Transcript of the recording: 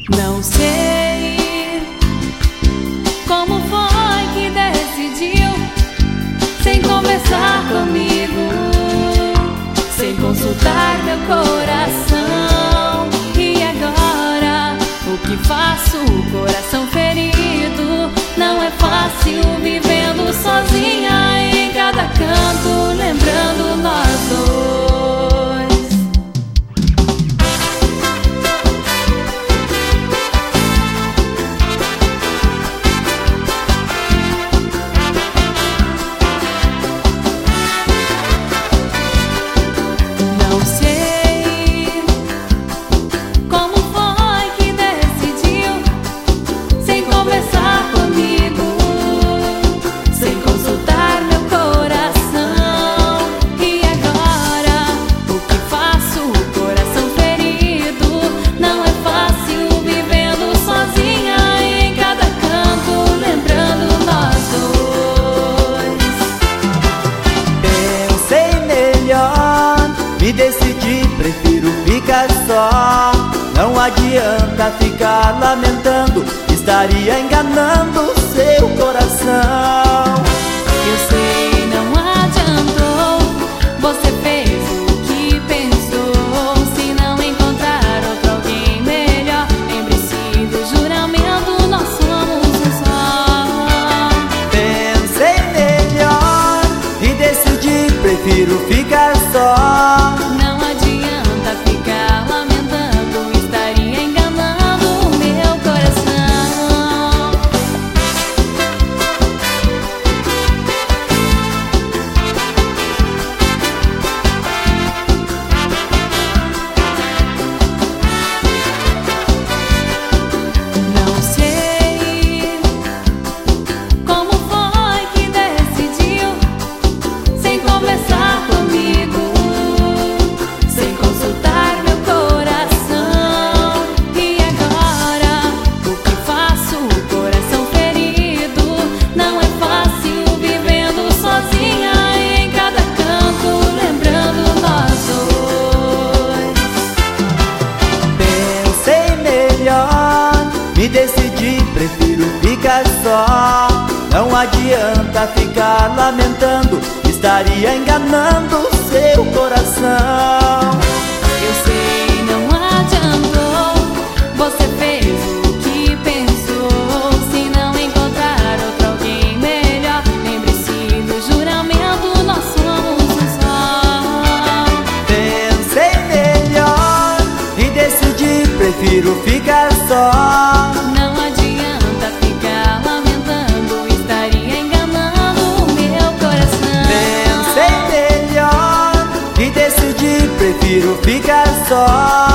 Não sei como foi que decidiu, sem conversar comigo, sem consultar meu coração. E agora, o que faço? O coração ferido. Não é fácil vivendo sozinha em cada canto, lembrando nós dois. Não sei como foi que decidiu, sem conversar comigo, sem consultar meu coração. E agora, o que faço? O coração ferido. Não é fácil vivendo sozinha em cada canto, lembrando nós dois. Pensei melhor, me decidi, prefiro ficar só. Não adianta ficar lamentando, estaria enganando o seu coração. Eu sei, não adiantou, você fez o que pensou. Se não encontrar outro alguém melhor, lembre-se do juramento, nós somos um só. Pensei melhor e decidi, prefiro ficar só. Não adianta ficar lamentando, estaria enganando o meu coração. Não sei como foi que decidiu, sem conversar comigo, sem consultar meu coração. E agora, o que faço? O coração ferido. Não é fácil vivendo sozinha em cada canto, lembrando nós dois. Pensei melhor, me decidi, prefiro ficar só. Não adianta ficar lamentando, estaria enganando o seu coração. Eu sei, não adiantou, você fez o que pensou. Se não encontrar outro alguém melhor, lembre-se do juramento, nós somos um só. Pensei melhor e decidi, prefiro ficar só. Não adianta ficar lamentando, estaria enganando o meu coração. Pensei melhor e decidi, prefiro ficar só.